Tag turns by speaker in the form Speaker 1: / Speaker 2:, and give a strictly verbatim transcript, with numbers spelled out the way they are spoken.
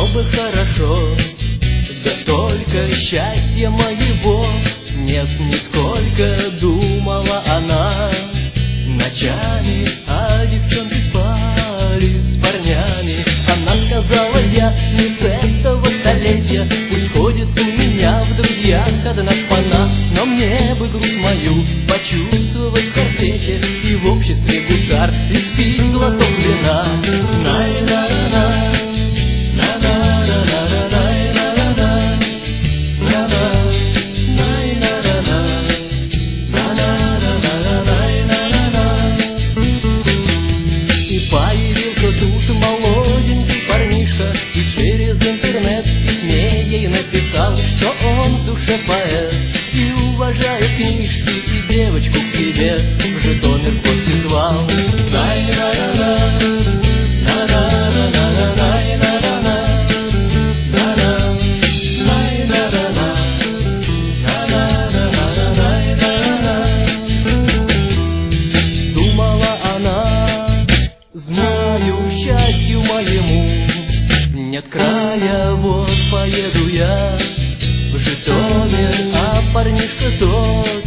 Speaker 1: все бы хорошо, да только счастья моего нет нисколько, думала она. Ночами, а девчонки спали с парнями. Она сказала: я не с этого столетия, пусть ходит у меня в друзьях одна шпана, но мне бы грудь мою почувствовать в корсете и в обществе гусар испить глоток вина. Най-на-на, и через интернет в письме ей написал, что он в душе поэт и уважает книжки, и девочку к себе в Житомир в гости звал. Думала она: знаю, счастью моему нет края, вот поеду я в Житомир, а парнишка тот